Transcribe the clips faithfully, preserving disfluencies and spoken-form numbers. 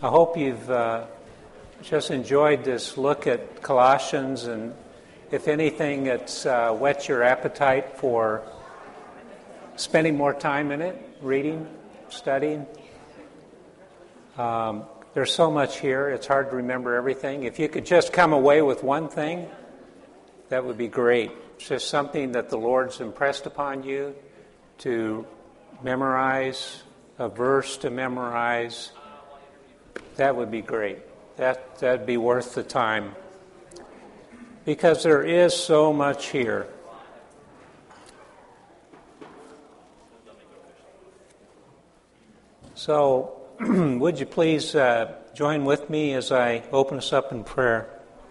I hope you've uh, just enjoyed this look at Colossians, and if anything, it's uh, whet your appetite for spending more time in it, reading, studying. Um, there's so much here, it's hard to remember everything. If you could just come away with one thing, that would be great. It's just something that the Lord's impressed upon you to memorize, a verse to memorize. That would be great. That, that'd be worth the time. Because there is so much here. So, would you please uh, join with me as I open us up in prayer?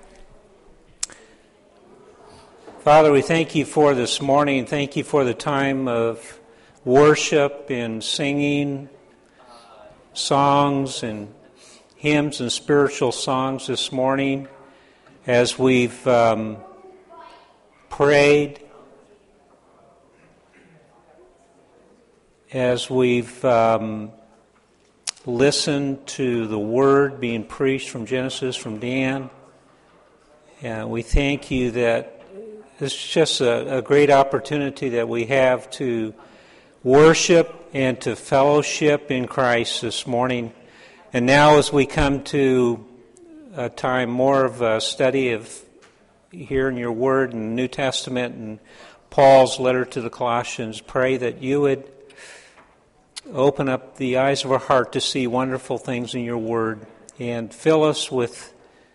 Father, we thank you for this morning. Thank you for the time of worship and singing songs and hymns and spiritual songs this morning as we've um, prayed, as we've um, listened to the Word being preached from Genesis, from Dan. And we thank you that it's just a, a great opportunity that we have to worship and to fellowship in Christ this morning. And now as we come to a time more of a study of hearing your Word in the New Testament and Paul's letter to the Colossians, pray that you would open up the eyes of our heart to see wonderful things in your Word and fill us with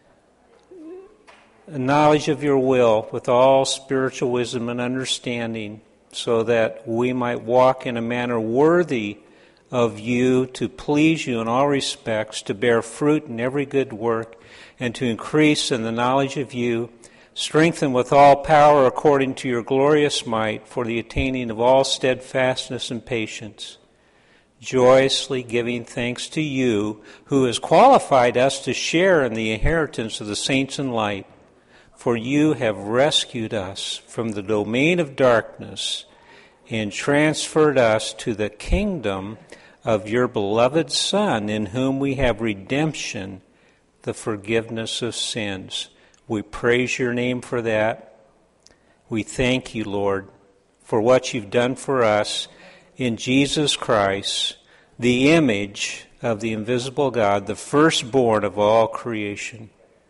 a knowledge of your will, with all spiritual wisdom and understanding, so that we might walk in a manner worthy of you, to please you in all respects, to bear fruit in every good work, and to increase in the knowledge of you, strengthened with all power according to your glorious might, for the attaining of all steadfastness and patience, joyously giving thanks to you, who has qualified us to share in the inheritance of the saints in light. For you have rescued us from the domain of darkness and transferred us to the kingdom of your beloved Son, in whom we have redemption, the forgiveness of sins. We praise your name for that. We thank you, Lord, for what you've done for us in Jesus Christ, the image of the invisible God, the firstborn of all creation.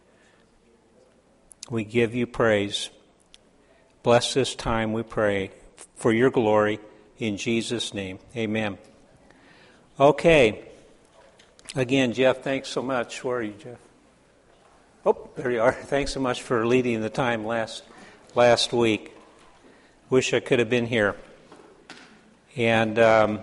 We give you praise. Bless this time, we pray, for your glory, in Jesus' name. Amen. Okay. Again, Jeff, thanks so much. Where are you, Jeff? Oh, there you are. Thanks so much for leading the time last last week. Wish I could have been here. And um,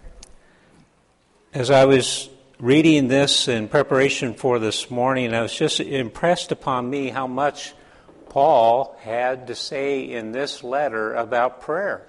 as I was reading this in preparation for this morning, I was just impressed upon me how much Paul had to say in this letter about prayer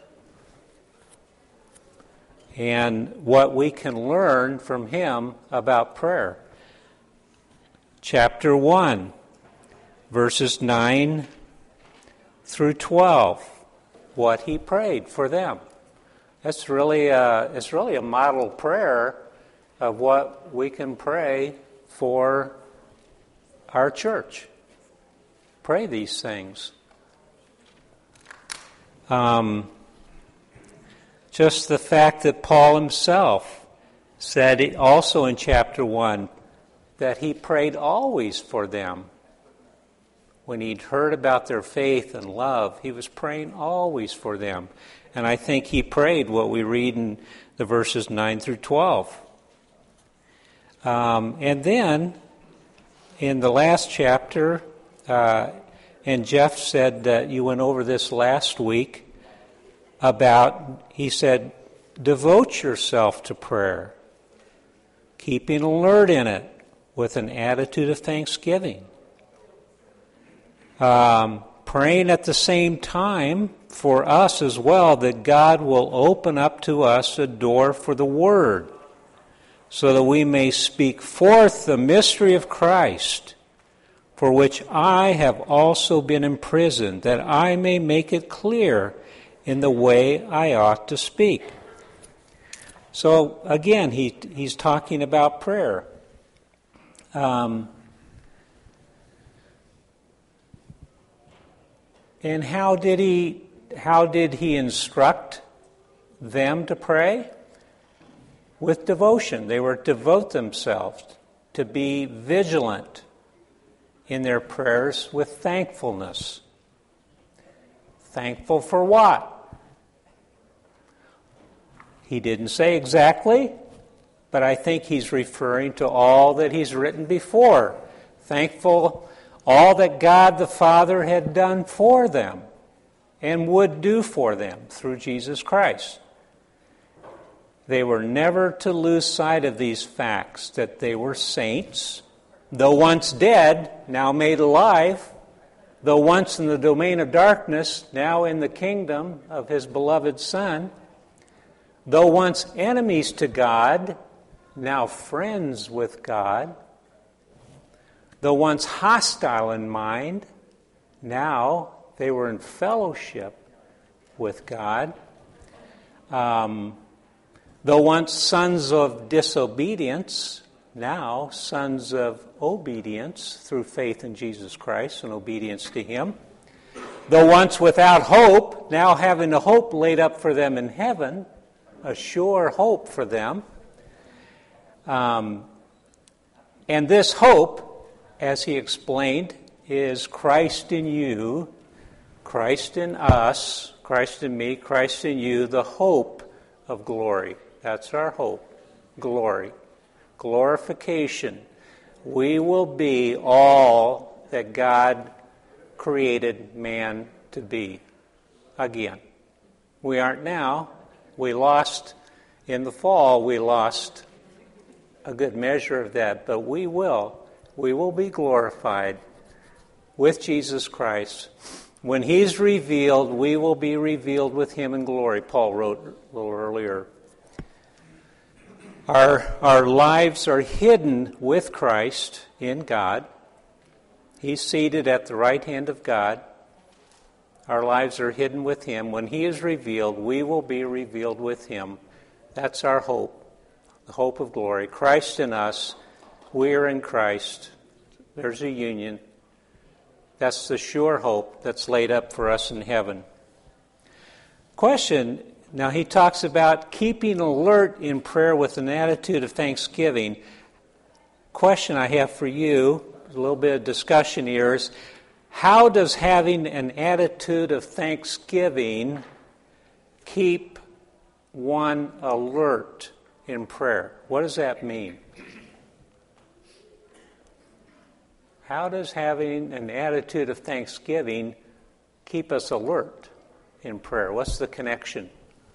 and what we can learn from him about prayer. Chapter one, verses nine through twelve, what he prayed for them. That's really a, it's really a model prayer of what we can pray for our church. Pray these things. Um, just the fact that Paul himself said also in chapter one that he prayed always for them. When he'd heard about their faith and love, he was praying always for them. And I think he prayed what we read in the verses nine through twelve. Um, and then, in the last chapter, uh, and Jeff said that you went over this last week, about, he said, devote yourself to prayer, keeping alert in it with an attitude of thanksgiving. Um, praying at the same time for us as well, that God will open up to us a door for the Word, so that we may speak forth the mystery of Christ, for which I have also been imprisoned, that I may make it clear in the way I ought to speak. So again, he he's talking about prayer. Um, and how did he how did he instruct them to pray? With devotion. They were to devote themselves, to be vigilant in their prayers with thankfulness. Thankful for what? He didn't say exactly, but I think he's referring to all that he's written before. Thankful all that God the Father had done for them and would do for them through Jesus Christ. They were never to lose sight of these facts, that they were saints, though once dead, now made alive, though once in the domain of darkness, now in the kingdom of his beloved Son, though once enemies to God, now friends with God, though once hostile in mind, now they were in fellowship with God. Um, though once sons of disobedience, now sons of obedience through faith in Jesus Christ and obedience to Him. Though once without hope, now having a hope laid up for them in heaven, a sure hope for them. Um, and this hope, as he explained, is Christ in you, Christ in us, Christ in me, Christ in you, the hope of glory. That's our hope, glory, glorification. We will be all that God created man to be again. We aren't now. We lost in the fall, we lost a good measure of that, but we will. We will be glorified with Jesus Christ. When He's revealed, we will be revealed with Him in glory, Paul wrote a little earlier. Our, our lives are hidden with Christ in God. He's seated at the right hand of God. Our lives are hidden with Him. When He is revealed, we will be revealed with Him. That's our hope, the hope of glory. Christ in us, we are in Christ. There's a union. That's the sure hope that's laid up for us in heaven. Question, now he talks about keeping alert in prayer with an attitude of thanksgiving. Question I have for you, a little bit of discussion here, is how does having an attitude of thanksgiving keep one alert in prayer? What does that mean? How does having an attitude of thanksgiving keep us alert in prayer? What's the connection?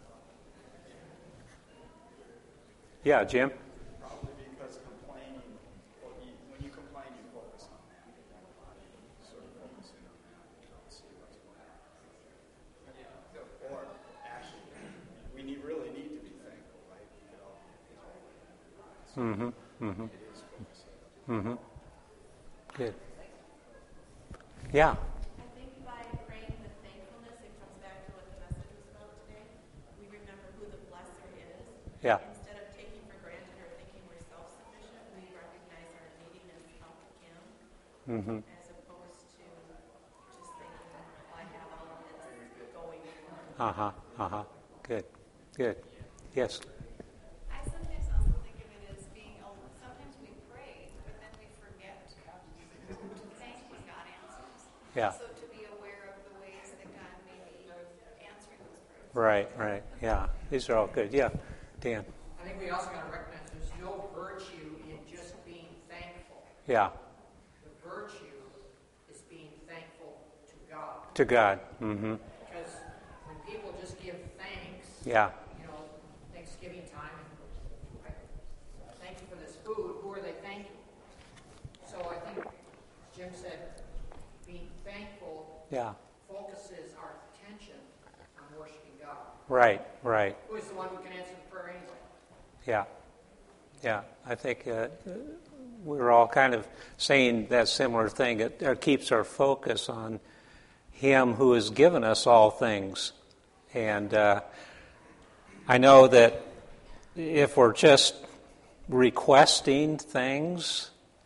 Yeah, Jim? Probably because complaining, well, you, when you complain, you focus on that. You sort of focus in on that. You don't see what's going on. Yeah. Or, actually, we need, really need to be thankful, right? You know, so Mm-hmm. Mm-hmm. it is focusing. Mm-hmm. Good. Yeah. I think by praying with thankfulness, it comes back to what the message was about today. We remember who the blesser is. Yeah. Instead of taking for granted or thinking we're self-sufficient, we recognize our neediness of Him, Mm-hmm. as opposed to just thinking, well, I have all of this going for me. Uh-huh. Uh-huh. Good. Good. Yes. I sometimes also think of it as being, a, sometimes we pray, but then we forget to thank when God answers. Yeah. So to be aware of the ways that God may be answering those prayers. Right, right. Yeah. These are all good. Yeah. Dan. I think we also got to recognize there's no virtue in just being thankful. Yeah. The virtue is being thankful to God. To God. Mm-hmm. Because when people just give thanks, Yeah. you know, Thanksgiving time, I thank you for this food, who are they thanking? So I think Jim said being thankful Yeah. focuses our attention on worshiping God. Right, right. Who is the one who can answer the prayer anyway? Yeah. Yeah. I think uh, we're all kind of saying that similar thing. It, it keeps our focus on Him who has given us all things. And uh, I know that if we're just requesting things,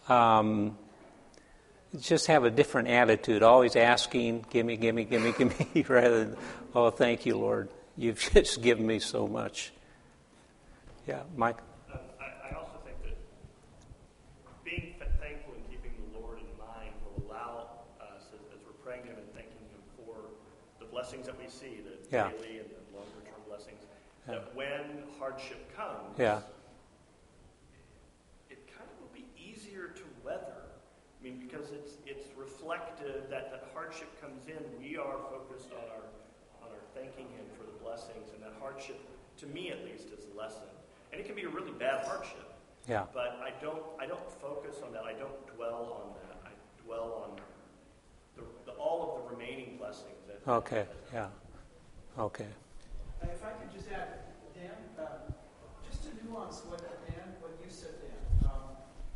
um, just have a different attitude, always asking, give me, give me, give me, give me, rather than, oh, thank you, Lord. You've just given me so much. Yeah, Mike? Uh, I, I also think that being th- thankful and keeping the Lord in mind will allow us, as, as we're praying Him and thanking Him for the blessings that we see, the Yeah. daily and the longer-term blessings, Yeah. that when hardship comes, Yeah. it kind of will be easier to weather. I mean, because it's it's reflective that that hardship comes in, we are focused on our on our thanking Him for the blessings, and that hardship, to me at least, is a lesson. And it can be a really bad hardship. Yeah. But I don't I don't focus on that. I don't dwell on that. I dwell on the, the, all of the remaining blessings. That Okay, yeah. Okay. Uh, if I could just add, Dan, um, just to nuance what Dan, what you said, Dan. Um,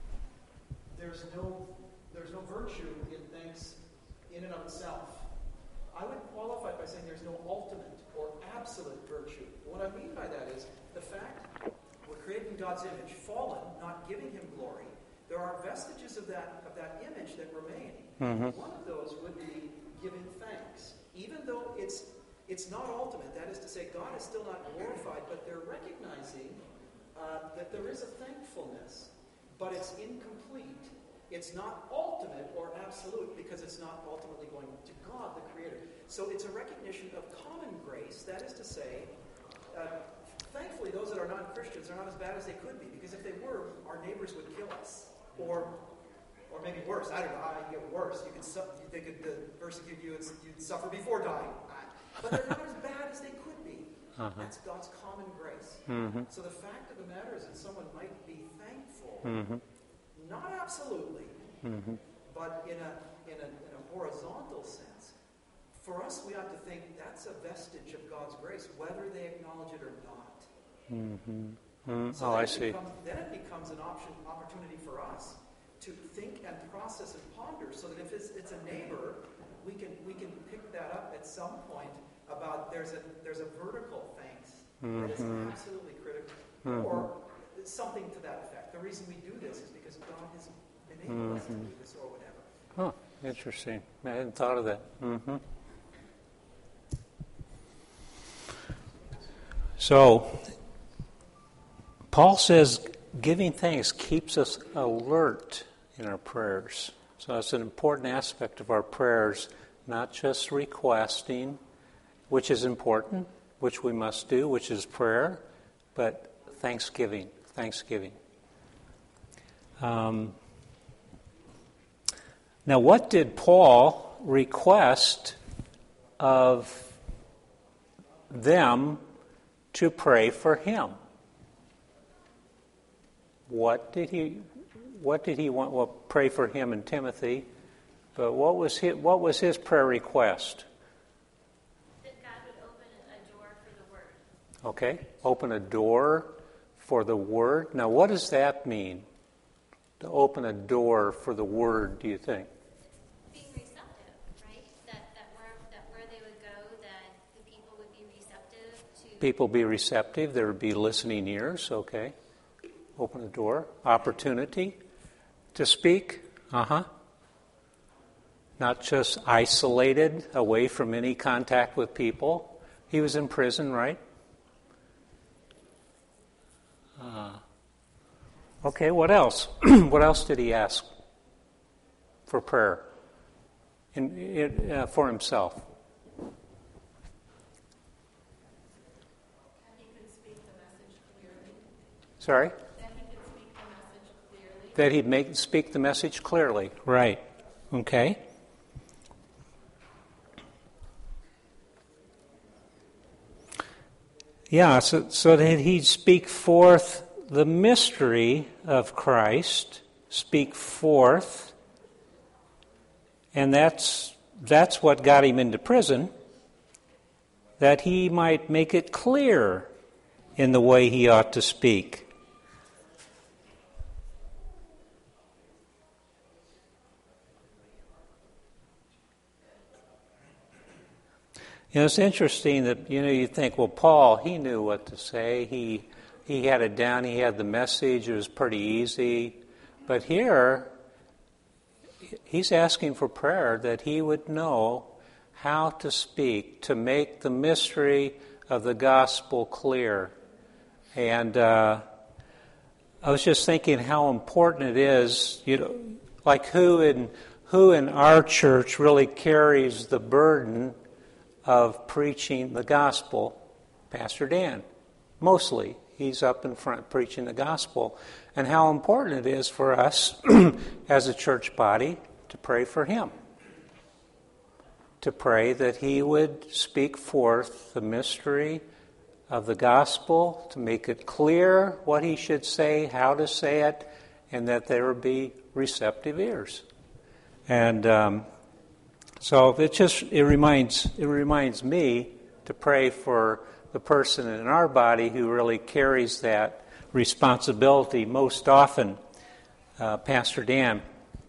there's no there's no virtue in thanks in and of itself. I would qualify it by saying there's no ultimate or absolute virtue. What I mean by that is the fact we're created in God's image, fallen, not giving Him glory. There are vestiges of that of that image that remain. Mm-hmm. One of those would be giving thanks, even though it's it's not ultimate. That is to say, God is still not glorified, but they're recognizing uh, that there is a thankfulness, but it's incomplete. It's not ultimate or absolute because it's not ultimately going to God, the Creator. So it's a recognition of common grace. That is to say, uh, thankfully, those that are non-Christians are not as bad as they could be, because if they were, our neighbors would kill us, or, or maybe worse. I don't know how you get worse. You could su- they could uh, persecute you and you'd suffer before dying. But they're not as bad as they could be. Uh-huh. That's God's common grace. Mm-hmm. So the fact of the matter is that someone might be thankful, Mm-hmm. not absolutely, Mm-hmm. but in a in a in a horizontal sense. For us, we ought to think that's a vestige of God's grace, whether they acknowledge it or not. Mm-hmm. Mm-hmm. So Oh, then I it see. Becomes, then it becomes an option opportunity for us to think and process and ponder, so that if it's, it's a neighbor, we can we can pick that up at some point about there's a there's a vertical thanks that is Mhm. absolutely critical, Mhm. or something to that effect. The reason we do this is because God has enabled us to Mhm. do this, or whatever. Oh, interesting. I hadn't thought of that. Mm-hmm. So, Paul says giving thanks keeps us alert in our prayers. So that's an important aspect of our prayers, not just requesting, which is important, which we must do, which is prayer, but thanksgiving, thanksgiving. Um, now, what did Paul request of them to pray for him? What did he? What did he want? Well, pray for him and Timothy. But what was his, what was his prayer request? That God would open a door for the word. Okay, open a door for the word. Now, what does that mean? To open a door for the word, do you think? Being receptive, right? That that where that where they would go, that the people would be receptive to. People be receptive. There would be listening ears. Okay, open a door, opportunity to speak. Uh huh. Not just isolated, away from any contact with people. He was in prison, right? Uh, okay, what else? What else did he ask for prayer in, in, uh, for himself? That he could speak the message clearly. Sorry? That he could speak the message clearly. That he'd make speak the message clearly. Right. Okay. Yeah, so, so that he'd speak forth the mystery of Christ, speak forth, and that's that's what got him into prison, that he might make it clear in the way he ought to speak. You know, it's interesting that, you know, you think, well, Paul, he knew what to say. He he had it down. He had the message. It was pretty easy. But here, he's asking for prayer that he would know how to speak, to make the mystery of the gospel clear. And uh, I was just thinking how important it is, you know, like who in who in our church really carries the burden of preaching the gospel? Pastor Dan, mostly. He's up in front preaching the gospel. And how important it is for us as a church body to pray for him. To pray that he would speak forth the mystery of the gospel, to make it clear what he should say, how to say it, and that there would be receptive ears. And um, so it just it reminds it reminds me to pray for the person in our body who really carries that responsibility most often, uh, Pastor Dan.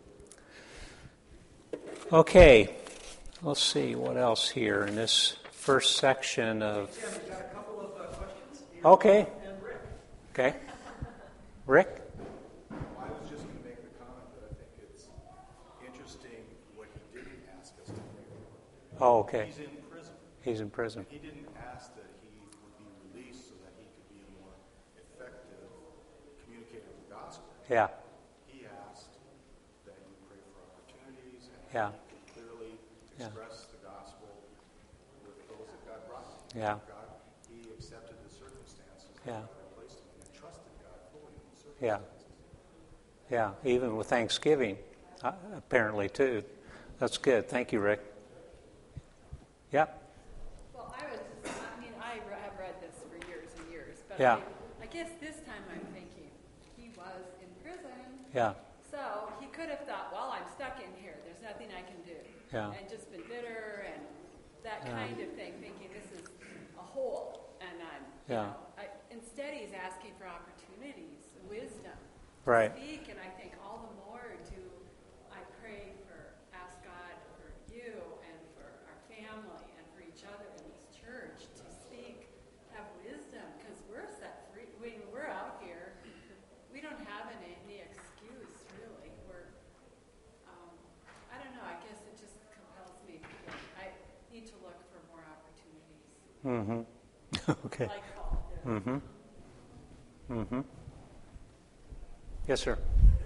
Okay, let's see what else here in this first section of. Yeah, we've got a couple of uh, questions. Okay. And Rick. Okay, Rick. I was just going to make the comment that I think it's interesting what he didn't ask us to pray for. Oh, okay. He's in prison. He's in prison. He didn't ask that he would be released so that he could be a more effective communicator of the gospel. Yeah, He asked that you pray for opportunities and Yeah. he could clearly Yeah. express the gospel with those that God brought him. Yeah. God, he accepted the circumstances Yeah. that God placed him in and trusted God fully in the Yeah. circumstances. yeah. Even with Thanksgiving, uh, apparently too. That's good. Thank you, Rick. Yeah. Well, I was just, I mean, I re- have read this for years and years, but Yeah. I, I guess this time I'm thinking he was in prison, Yeah. so he could have thought, well, I'm stuck in here. There's nothing I can do. Yeah. And just been bitter and that Yeah. kind of thing, thinking this is a hole, and I'm, you Yeah. know, I, instead he's asking for opportunities, wisdom Right. to speak, and I think all the more do I pray for, ask God for you and for our family and for each other in this church to speak, have wisdom, because we're set free. When we're out here, we don't have any, any excuse, really. We're, um, I don't know, I guess it just compels me to think I need to look for more opportunities, Mm-hmm. Okay. like Paul did. Mm-hmm. Mm-hmm. Yes, sir.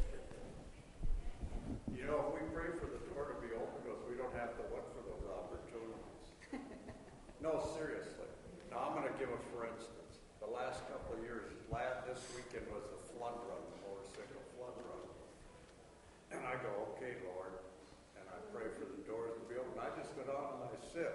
You know, if we pray for the door to be open to us, we don't have to look for those opportunities. No, seriously. Now, I'm going to give a for instance. The last couple of years, last, this weekend was the flood run, the motorcycle flood run. And I go, okay, Lord, and I pray for the doors to be open. I just go down and I sit.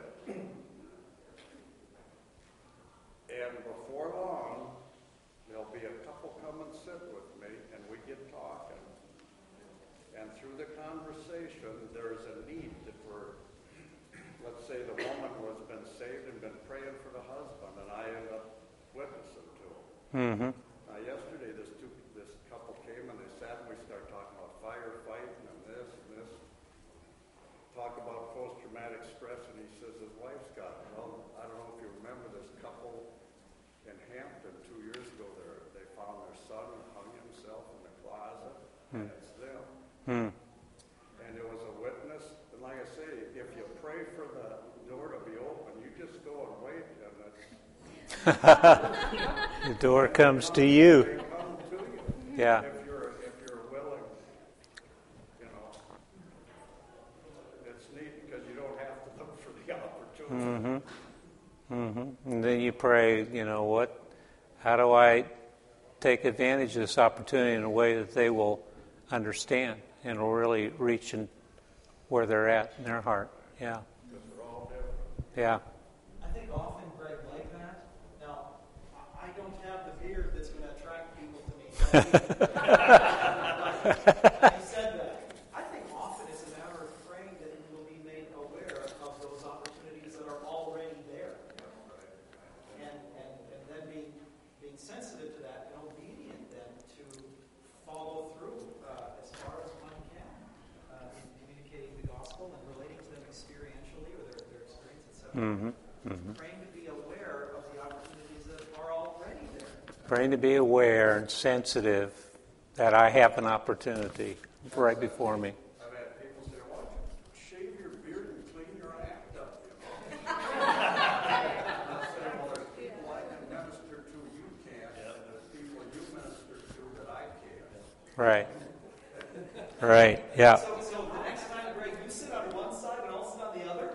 And before long, there'll be a couple come and sit with me, and we get talking. And through the conversation, there's a need to, for, let's say the woman was been saved and been praying for the husband, and I end up witnessing to him. Mm-hmm. Now, yesterday, this two, this couple came and they sat and we started talking about firefighting and this and this. Talk about post-traumatic stress, and he says his wife's got it. Well, I don't know if you remember this couple in Hampton two years ago. There, they found their son hung himself in the closet, and it's them. Mm. And it was a witness. And like I say, if you pray for the door to be open, you just go and wait, and it's The door comes to you. they come to you. Yeah. If you're if you're willing, you know, it's neat because you don't have to look for the opportunity. Mm-hmm. Mm-hmm. And then you pray, you know, what? How do I take advantage of this opportunity in a way that they will understand and will really reach in where they're at in their heart? Yeah. Because they're all different. Yeah. I think often, Greg, like that. Now, I I don't have the beard that's going to attract people to me. Having said that, I think often it's a matter of praying that you will be made aware of those opportunities that are already there, and and, and then being being sensitive to that and obedient then to follow through uh, as far as one can uh, in communicating the gospel and relating to them experientially or their, their experience, et cetera. Mm-hmm. Mm-hmm. Praying to be aware of the opportunities that are already there. Praying to be aware and sensitive that I have an opportunity right before me. I've had people Right. Right, yeah. So, so the next time, Greg, you sit on one side and I'll sit on the other?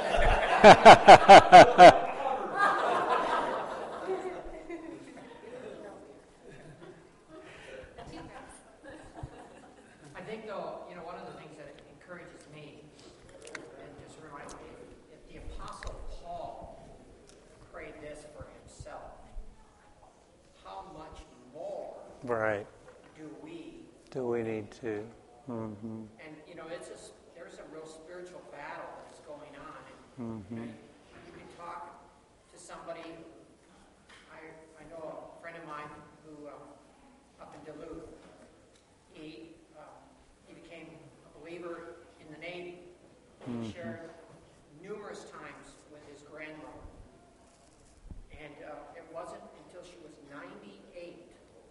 I think, though, you know, one of the things that encourages me, and just reminds me, if the Apostle Paul prayed this for himself, how much more Right. do we? Do we need to? Mm-hmm. And, you know, it's a, there's a real spiritual battle that's going on. And Mm-hmm. you can talk to somebody. I, I know a friend of mine who, um, up in Duluth, he, uh, he became a believer in the Navy. Mm-hmm. He shared numerous times with his grandmother. And uh, it wasn't until she was ninety-eight.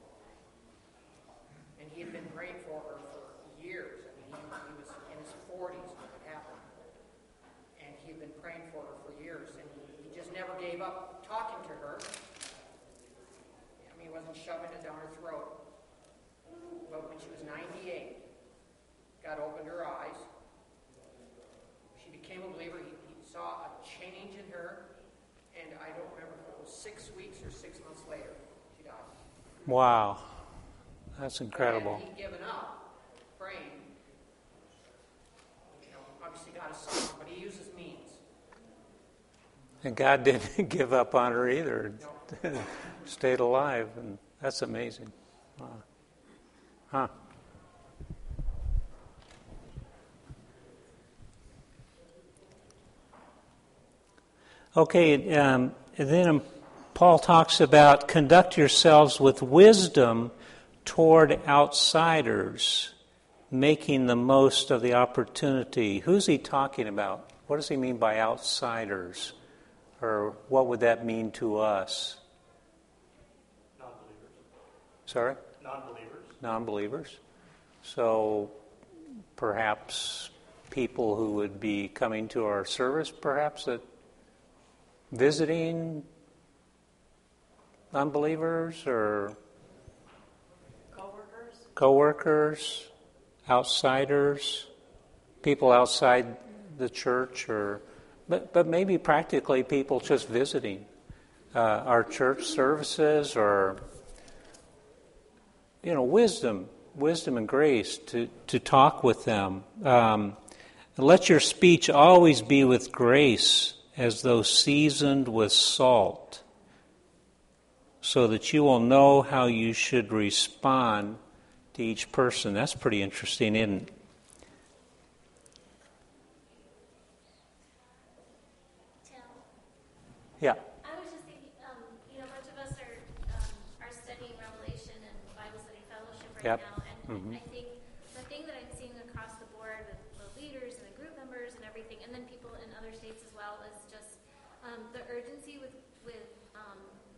And he had been praying for her for years. I mean, he, he was in his forties when it happened. And he had been praying for her for years. And he, he just never gave up talking to her. I mean, he wasn't shoving it down her throat. But when she was ninety-eight, God opened her eyes. She became a believer. He, he saw a change in her. And I don't remember if it was six weeks or six months later, she died. Wow. That's incredible. Had he given up praying, you know, obviously God is sovereign, but he uses means. And God didn't give up on her either. No. Stayed alive, and that's amazing. Wow. Huh. Okay, um, and then Paul talks about conduct yourselves with wisdom toward outsiders, making the most of the opportunity. Who's he talking about? What does he mean by outsiders? Or what would that mean to us? Non-believers. Sorry? Non-believers. Non-believers. So perhaps people who would be coming to our service, perhaps that visiting unbelievers or Co-workers? co-workers, outsiders, people outside the church, or but but maybe practically people just visiting uh, our church services, or you know, wisdom, wisdom and grace to to talk with them. Um, let your speech always be with grace, as though seasoned with salt, so that you will know how you should respond to each person. That's pretty interesting, isn't it? Tim, Yeah. I was just thinking, um, you know, a bunch of us are um, are studying Revelation and Bible Study Fellowship right Yep. now, and Mhm. I think the thing that I'm seeing across the board with the leaders and the group members and everything, and then people in other states as well, is just um, the urgency with with um,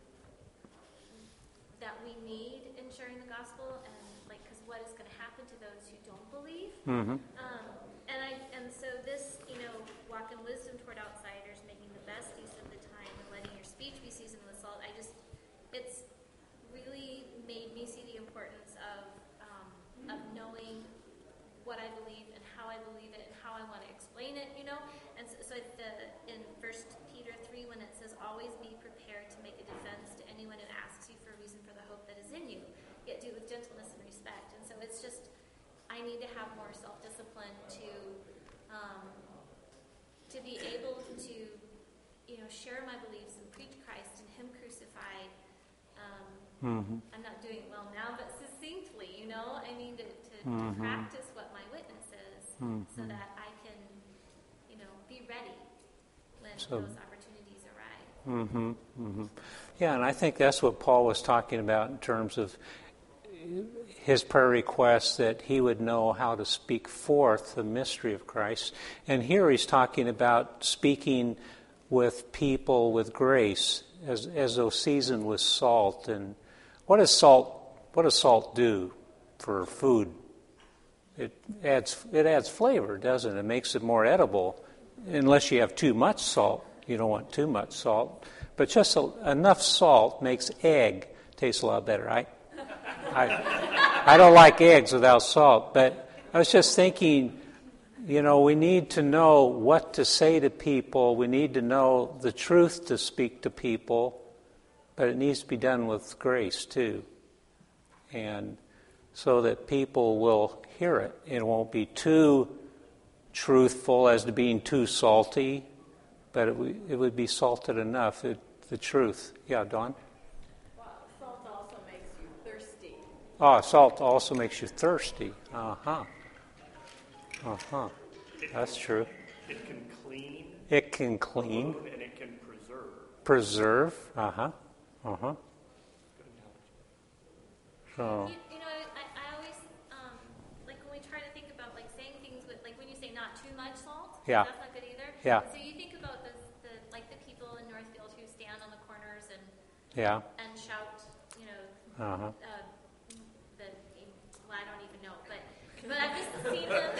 that we need in sharing the gospel, and like, because what is going to happen to those who don't believe? Mm-hmm. Um, and I and so this, you know, walk in wisdom toward outsiders, making the best use of the time, and letting your speech be seasoned with salt. I just, it's really made me see the importance of um, of knowing what I believe and how I believe it and how I want to explain it, you know. And so, so the, in First Peter three, when it says, "Always be prepared to make a defense to anyone who asks you for a reason for the hope that is in you, yet do it with gentleness and respect." And so it's just, I need to have more self-discipline to um, to be able to, you know, share my beliefs and preach Christ and Him crucified. Um, Mm-hmm. I'm not doing it well now, but succinctly, you know, I mean to, to, Mhm. to practice what my witness is, Mhm. so that I can, you know, be ready when So- those opportunities arise. Mm-hmm. Mm-hmm. Yeah, and I think that's what Paul was talking about in terms of his prayer request, that he would know how to speak forth the mystery of Christ. And here he's talking about speaking with people with grace, as as though seasoned with salt. And what does salt what does salt do for food? It adds it adds flavor, doesn't it? It makes it more edible. Unless you have too much salt, you don't want too much salt. But just a, enough salt makes egg taste a lot better. I, I I don't like eggs without salt. But I was just thinking, you know, we need to know what to say to people. We need to know the truth to speak to people. But it needs to be done with grace, too. And so that people will hear it. It won't be too truthful as to being too salty, but it, w- it would be salted enough, it, the truth. Yeah, Dawn? Well, salt also makes you thirsty. Oh, salt also makes you thirsty. Uh-huh. Uh-huh. That's true. It can clean. It can clean. And it can preserve. Preserve. Uh-huh. Uh-huh. So... You, you know, I, I always, um, like when we try to think about like saying things with, like when you say not too much salt, Yeah. that's not good either. Yeah. So you think about the, the like the people in Northfield who stand on the corners and Yeah. and shout, you know, Uh-huh. uh, the well, I don't even know, but but I've just seen them.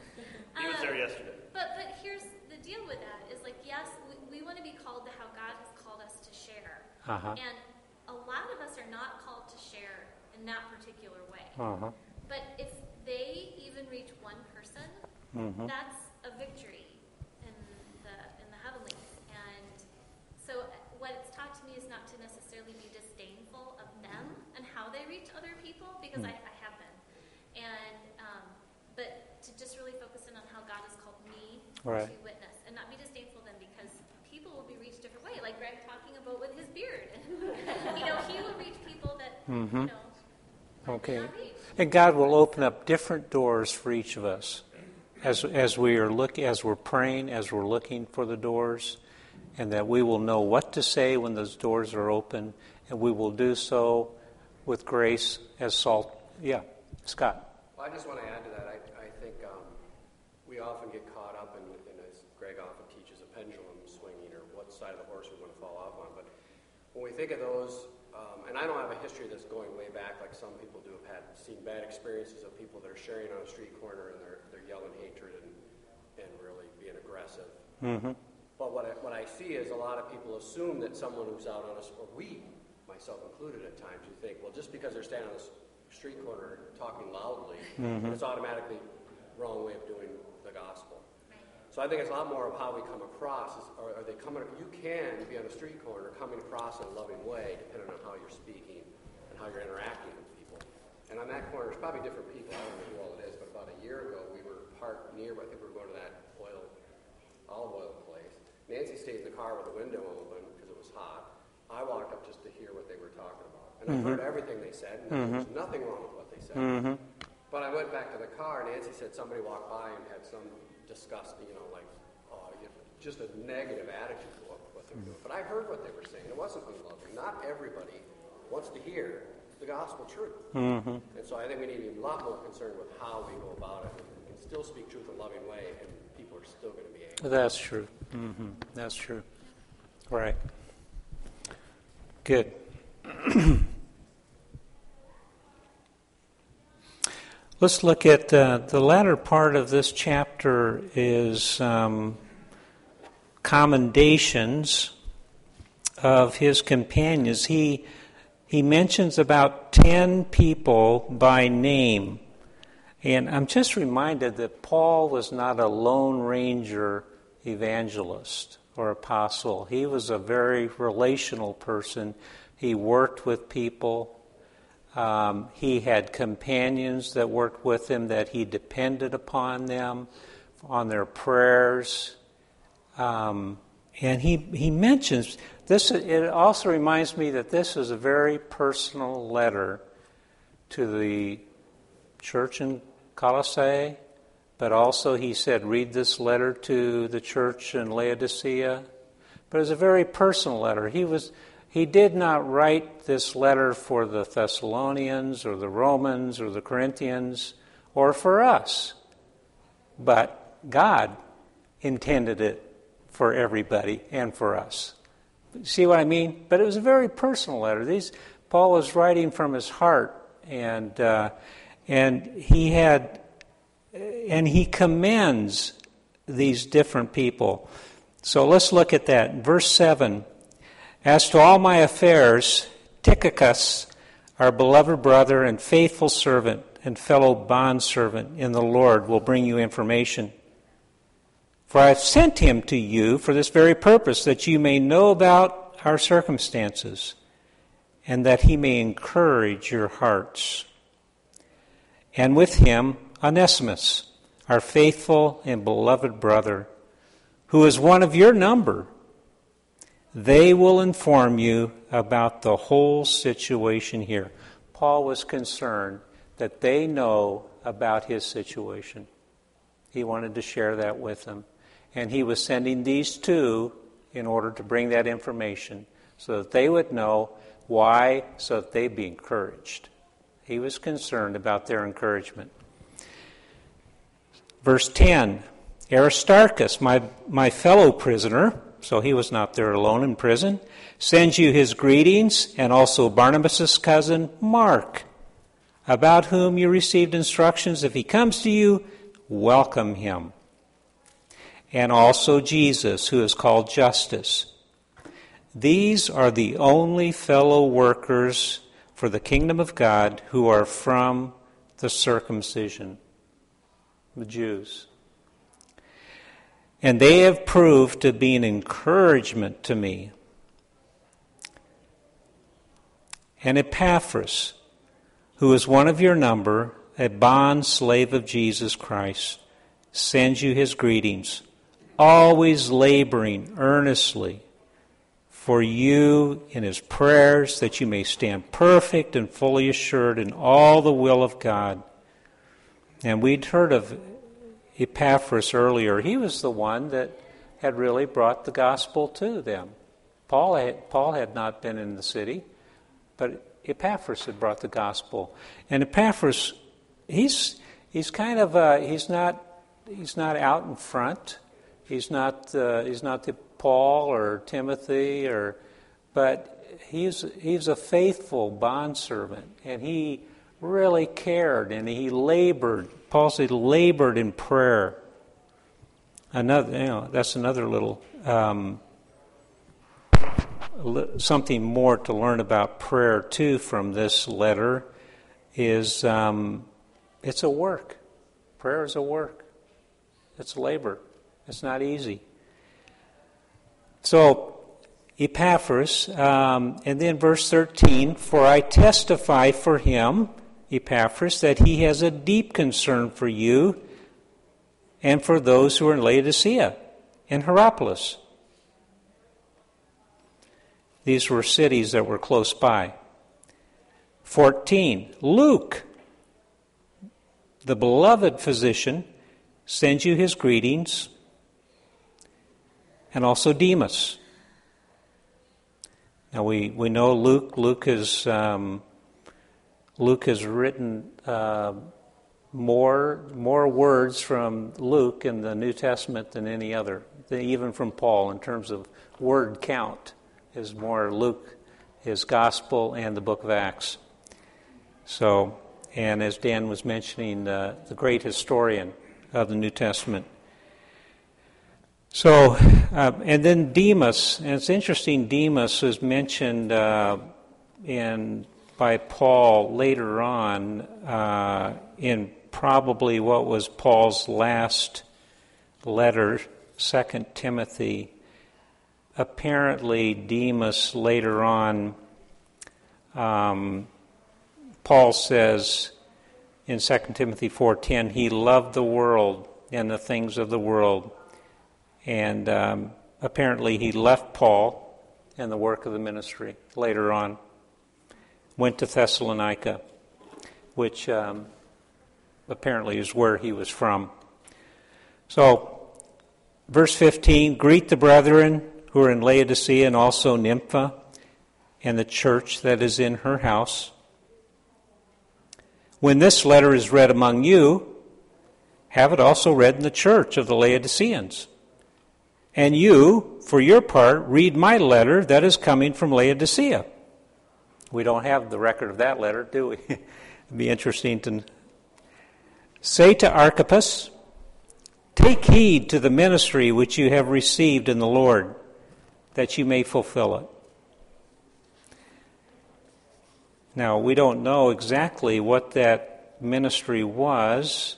He was Uh, there yesterday. But but here's the deal with that is like yes, we, we want to be called to how God has called us to share, Uh-huh. and a lot of us are not called to share in that particular way. Uh-huh. But if they even reach one person, Mm-hmm. that's a victory in the in the heavenlies. And so what it's taught to me is not to necessarily be disdainful of them and how they reach other people, because Mm. I, I have been. And um, but to just really focus in on how God has called me Right. to witness, and not be disdainful of them, because people will be reached different way. Like Greg talking about with his beard, you know, he will reach people that Mm-hmm. you know. Okay. And God will open up different doors for each of us as as we are look as we're praying, as we're looking for the doors, and that we will know what to say when those doors are open, and we will do so with grace as salt. Yeah, Scott. Well, I just want to add to that. I, I think um, we often get caught up in, in, as Greg often teaches, a pendulum swinging or what side of the horse we want to fall off on. But when we think of those, um, and I don't have a history that's going way back like some people do, have had seen bad experiences of people that are sharing on a street corner and they're they're yelling hatred and, and really being aggressive. Mm-hmm. But what I, what I see is a lot of people assume that someone who's out on us, or we, myself included at times, you think, well, just because they're standing on the street corner talking loudly, Mm-hmm. it's automatically wrong way of doing the gospel. So I think it's a lot more of how we come across. Is, are, are they coming? You can be on a street corner coming across in a loving way, depending on how you're speaking and how you're interacting with people. And on that corner, there's probably different people. I don't know who all it is, but about a year ago, we were parked near. I think we were going to that oil, olive oil place. Nancy stayed in the car with the window open because it was hot. I walked up just to hear what they were talking about, and Mm-hmm. I heard everything they said. And Mm-hmm. there was nothing wrong with what they said. Mm-hmm. But I went back to the car. Nancy said somebody walked by and had some disgusting, you know, like, oh, you know, just a negative attitude to what, what they were doing. But I heard what they were saying. It wasn't unloving. Not everybody wants to hear the gospel truth. Mm-hmm. And so I think we need to be a lot more concerned with how we go about it and still speak truth in a loving way, and people are still going to be angry. That's true. Mm-hmm. That's true. Right. Good. Let's look at uh, the latter part of this chapter is um, commendations of his companions. He he mentions about ten people by name. And I'm just reminded that Paul was not a Lone Ranger evangelist or apostle. He was a very relational person. He worked with people. Um, he had companions that worked with him, that he depended upon them, on their prayers. Um, and he, he mentions, this. It also reminds me that this is a very personal letter to the church in Colossae, but also he said, read this letter to the church in Laodicea. But it was a very personal letter. He was... He did not write this letter for the Thessalonians or the Romans or the Corinthians or for us, but God intended it for everybody and for us. See what I mean? But it was a very personal letter. These Paul was writing from his heart, and uh, and he had and he commends these different people. So let's look at that. Verse seven. As to all my affairs, Tychicus, our beloved brother and faithful servant and fellow bondservant in the Lord, will bring you information. For I have sent him to you for this very purpose, that you may know about our circumstances, and that he may encourage your hearts. And with him, Onesimus, our faithful and beloved brother, who is one of your number. They will inform you about the whole situation here. Paul was concerned that they know about his situation. He wanted to share that with them. And he was sending these two in order to bring that information so that they would know why, so that they'd be encouraged. He was concerned about their encouragement. Verse ten, Aristarchus, my, my fellow prisoner, so he was not there alone in prison, sends you his greetings, and also Barnabas' cousin, Mark, about whom you received instructions. If he comes to you, welcome him. And also Jesus, who is called Justus. These are the only fellow workers for the kingdom of God who are from the circumcision, the Jews. And they have proved to be an encouragement to me. And Epaphras, who is one of your number, a bond slave of Jesus Christ, sends you his greetings, always laboring earnestly for you in his prayers, that you may stand perfect and fully assured in all the will of God. And we'd heard of Epaphras earlier. He was the one that had really brought the gospel to them. Paul had, Paul had not been in the city, but Epaphras had brought the gospel. And Epaphras, he's he's kind of uh, he's not he's not out in front. He's not uh, he's not the Paul or Timothy, or but he's he's a faithful bondservant, and he really cared and he labored. Paul said labored in prayer. Another, you know, that's another little um, something more to learn about prayer too from this letter is um, it's a work. Prayer is a work. It's labor. It's not easy. So, Epaphras, um, and then verse thirteen, for I testify for him, Epaphras, that he has a deep concern for you and for those who are in Laodicea and Hierapolis. These were cities that were close by. fourteen, Luke, the beloved physician, sends you his greetings, and also Demas. Now we, we know Luke. Luke has um, Luke has written uh, more more words from Luke in the New Testament than any other, even from Paul in terms of word count. Is more Luke, his Gospel, and the Book of Acts. So, and as Dan was mentioning, uh, the great historian of the New Testament. So, uh, and then Demas, and it's interesting, Demas is mentioned uh, in by Paul later on uh, in probably what was Paul's last letter, Second Timothy. Apparently, Demas later on, um, Paul says in Second Timothy four ten, he loved the world and the things of the world. And um, apparently he left Paul and the work of the ministry later on, went to Thessalonica, which um, apparently is where he was from. So, verse fifteen, greet the brethren who are in Laodicea and also Nympha and the church that is in her house. When this letter is read among you, have it also read in the church of the Laodiceans. And you, for your part, read my letter that is coming from Laodicea. We don't have the record of that letter, do we? It'd be interesting to say to Archippus, take heed to the ministry which you have received in the Lord, that you may fulfill it. Now, we don't know exactly what that ministry was,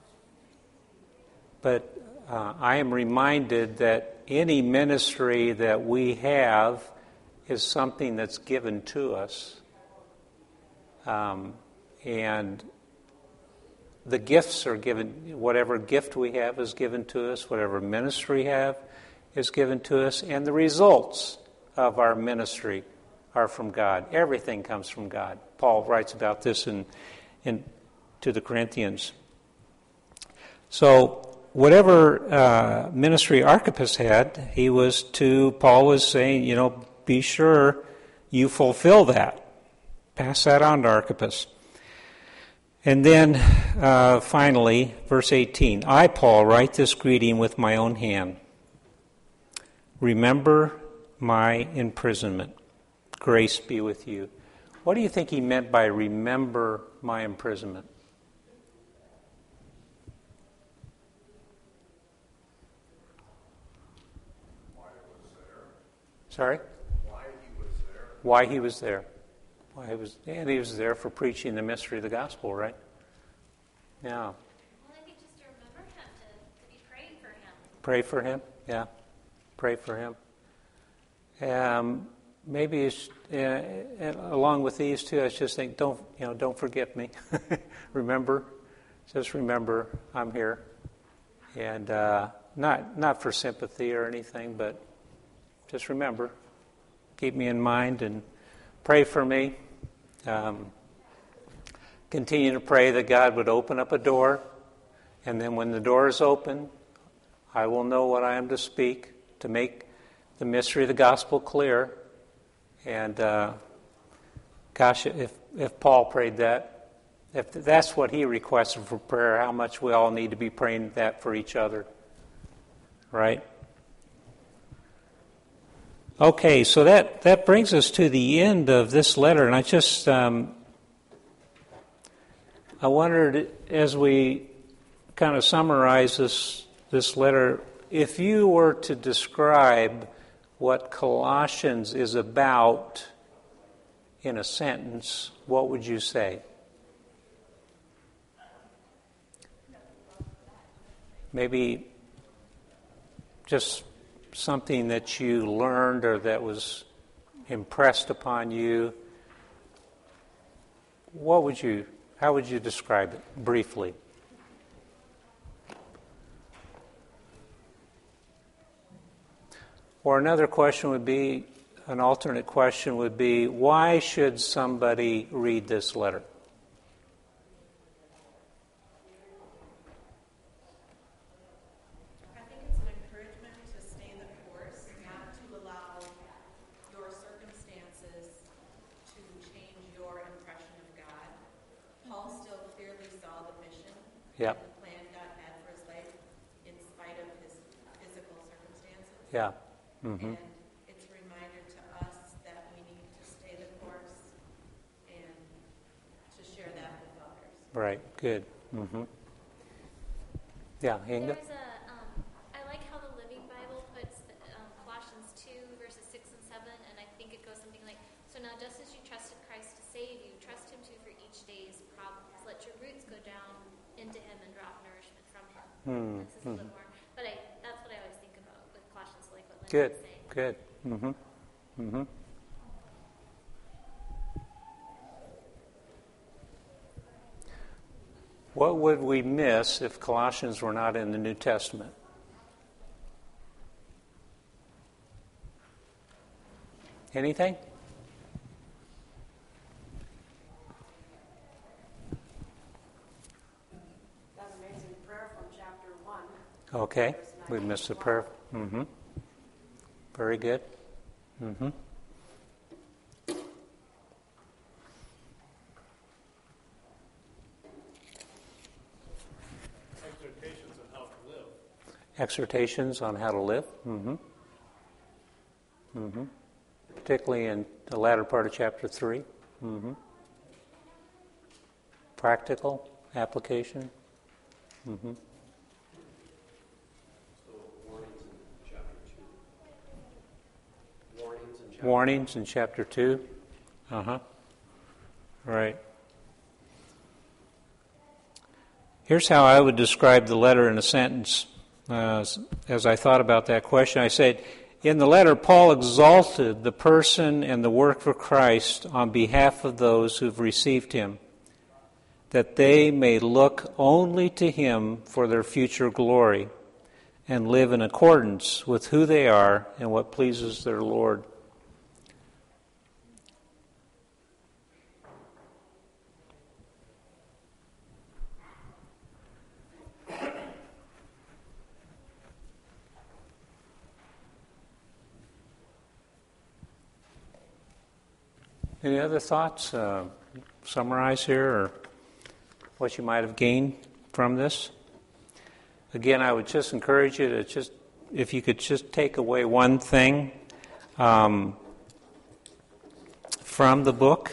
but uh, I am reminded that any ministry that we have is something that's given to us. Um, and the gifts are given, whatever gift we have is given to us, whatever ministry we have is given to us, and the results of our ministry are from God. Everything comes from God. Paul writes about this in, in to the Corinthians. So whatever uh, ministry Archippus had, he was to, Paul was saying, you know, be sure you fulfill that. Pass that on to Archippus. And then, uh, finally, verse eighteen, I, Paul, write this greeting with my own hand. Remember my imprisonment. Grace be with you. What do you think he meant by remember my imprisonment? Why he was there. Sorry? Why he was there. Why he was there. Why he was, and he was there for preaching the mystery of the gospel, right? Yeah. Well, I think just to remember him, to, to be praying for him. Pray for him, yeah. Pray for him. Um, maybe it's, uh, along with these two, I just think, don't you know, don't forget me. Remember, just remember, I'm here, and uh, not not for sympathy or anything, but just remember, keep me in mind and pray for me. Um, continue to pray that God would open up a door, and then when the door is open, I will know what I am to speak to make the mystery of the gospel clear. And uh, gosh, if if Paul prayed that, if that's what he requested for prayer, how much we all need to be praying that for each other, right? Okay, so that, that brings us to the end of this letter, and I just um, I wondered, as we kind of summarize this this letter, if you were to describe what Colossians is about in a sentence, what would you say? Maybe just something that you learned or that was impressed upon you. What would you, how would you describe it briefly? Or another question would be, an alternate question would be, why should somebody read this letter? I think it's an encouragement to stay the course, not to allow your circumstances to change your impression of God. Paul still clearly saw the mission Yeah. and the plan God had for his life in spite of his physical circumstances. Yeah. Mm-hmm. And it's a reminder to us that we need to stay the course and to share that with others. Right. Good. Mm-hmm. Yeah, Inga? There's a, um, I like how the Living Bible puts um, Colossians two, verses six and seven, and I think it goes something like, so now just as you trusted Christ to save you, trust him too for each day's problems. Let your roots go down into him and draw nourishment from him. Hmm. This is a little more, but I, that's what I always think about with Colossians, like what Linda Good. was saying. Good. Mm-hmm. Mm-hmm. What would we miss if Colossians were not in the New Testament? Anything? That amazing prayer from chapter one. Okay. We missed the prayer. Mm-hmm. Very good. Mm-hmm. Exhortations on how to live. Exhortations on how to live. Mm-hmm. Mm-hmm. Particularly in the latter part of chapter three. Mm-hmm. Practical application. Mm-hmm. So warnings in chapter two. Warnings in chapter Warnings in chapter two. Uh-huh. Right. Here's how I would describe the letter in a sentence. Uh, as, as I thought about that question, I said, in the letter, Paul exalted the person and the work of Christ on behalf of those who've received him, that they may look only to him for their future glory and live in accordance with who they are and what pleases their Lord. Any other thoughts? Uh, summarize here, or what you might have gained from this? Again, I would just encourage you to just, if you could just take away one thing um, from the book.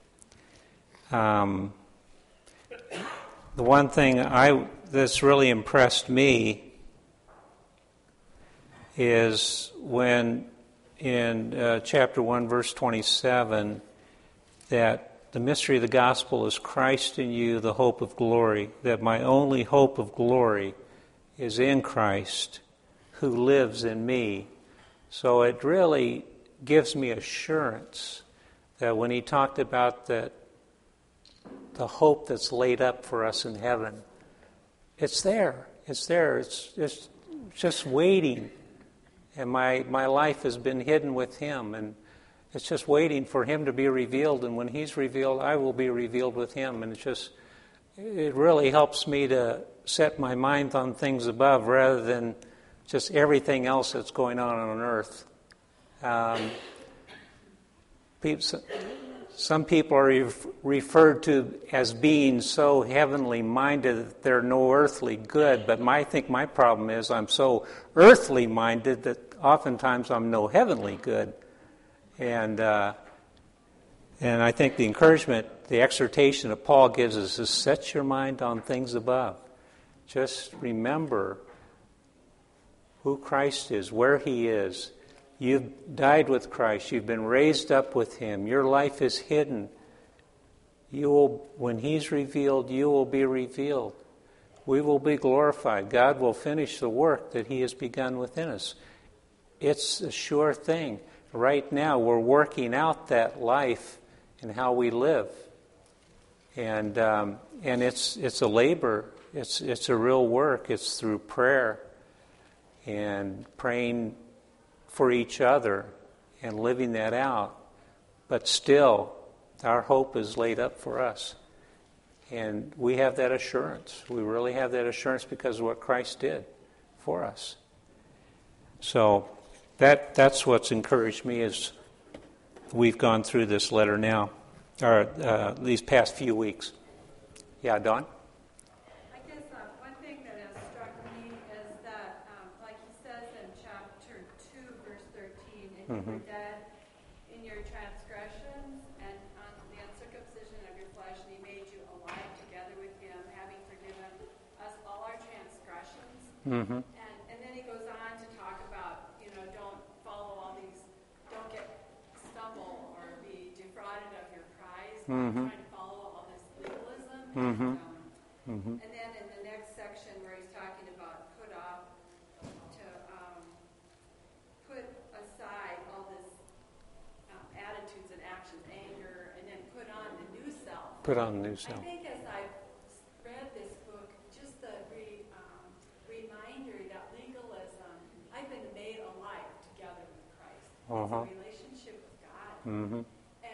Um, the one thing I that's really impressed me is when in uh, chapter one, verse twenty-seven, that the mystery of the gospel is Christ in you, the hope of glory, that my only hope of glory is in Christ who lives in me. So it really gives me assurance that when he talked about that the hope that's laid up for us in heaven, it's there. It's there. It's, it's just waiting. And my, my life has been hidden with him, and it's just waiting for him to be revealed, and when he's revealed, I will be revealed with him. And it's just, it really helps me to set my mind on things above rather than just everything else that's going on on earth. Um, people, some people are referred to as being so heavenly minded that they're no earthly good, but my, I think my problem is I'm so earthly minded that oftentimes I'm no heavenly good. And uh, and I think the encouragement, the exhortation that Paul gives us is set your mind on things above. Just remember who Christ is, where he is. You've died with Christ. You've been raised up with him. Your life is hidden. You will, when he's revealed, you will be revealed. We will be glorified. God will finish the work that he has begun within us. It's a sure thing. Right now, we're working out that life and how we live, and um, and it's it's a labor. It's it's a real work. It's through prayer and praying for each other and living that out. But still, our hope is laid up for us, and we have that assurance. We really have that assurance because of what Christ did for us. So. That that's what's encouraged me as we've gone through this letter now, or uh, these past few weeks. Yeah, Dawn? I guess uh, one thing that has struck me is that, um, like he says in chapter two, verse thirteen, and you Mm-hmm. were dead in your transgressions and on the uncircumcision of your flesh, and he made you alive together with him, having forgiven us all our transgressions. Mm-hmm. Mm-hmm. Trying to follow all this legalism. Mm-hmm. And, um, mm-hmm. and then in the next section where he's talking about put off, to um, put aside all this um, attitudes and actions, anger, and then put on the new self. Put on the new self. I think as I've read this book, just the re, um, reminder that legalism, I've been made alive together with Christ. Uh-huh. It's a relationship with God. Mm-hmm.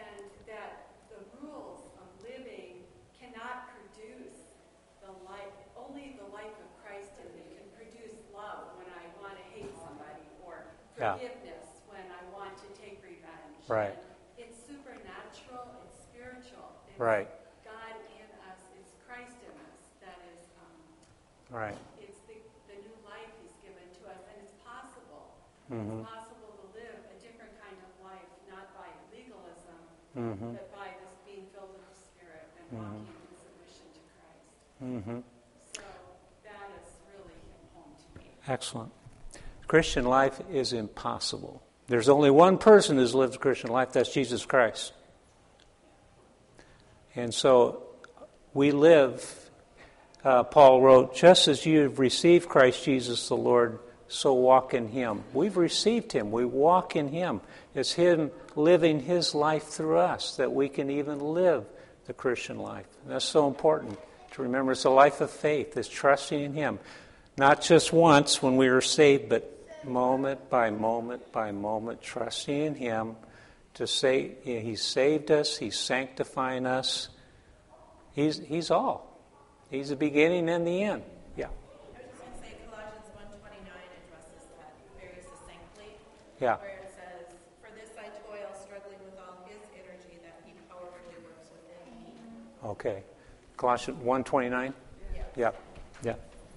Forgiveness when I want to take revenge. Right. And it's supernatural, it's spiritual. It's right. God in us, it's Christ in us that is, um, right. It's the, the new life he's given to us, and it's possible. Mm-hmm. It's possible to live a different kind of life, not by legalism, mm-hmm. but by this being filled with the Spirit and mm-hmm. walking in submission to Christ. Mm-hmm. So that is really hit home to me. Excellent. Christian life is impossible. There's only one person who's lived a Christian life, that's Jesus Christ. And so we live, uh, Paul wrote, just as you have received Christ Jesus the Lord, so walk in Him. We've received Him. We walk in Him. It's Him living His life through us that we can even live the Christian life. And that's so important to remember. It's a life of faith. It's trusting in Him. Not just once when we were saved, but moment by moment by moment, trusting in Him to say He's saved us, He's sanctifying us. He's He's all. He's the beginning and the end. Yeah. I was just going to say Colossians one twenty-nine addresses that very succinctly. Yeah. Where it says, "For this I toil, struggling with all His energy that He powerfully works within me." Okay. Colossians one twenty-nine? Yeah. Yeah. Yeah.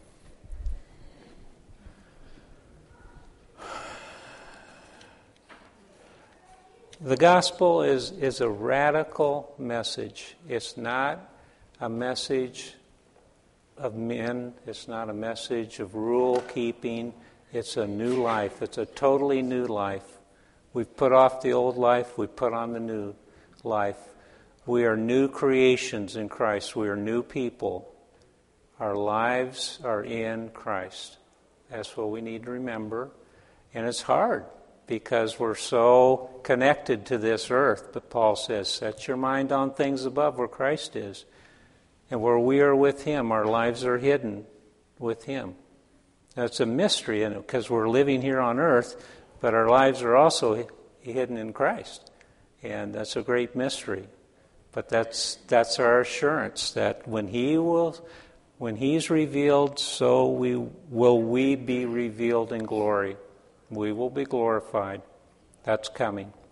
The gospel is, is a radical message. It's not a message of men. It's not a message of rule keeping. It's a new life. It's a totally new life. We've put off the old life. We've put on the new life. We are new creations in Christ. We are new people. Our lives are in Christ. That's what we need to remember. And it's hard, because we're so connected to this earth. But Paul says, set your mind on things above where Christ is. And where we are with Him, our lives are hidden with Him. That's a mystery, because we're living here on earth, but our lives are also hidden in Christ. And that's a great mystery. But that's that's our assurance that when He will, when He's revealed, so we will we be revealed in glory. We will be glorified. That's coming.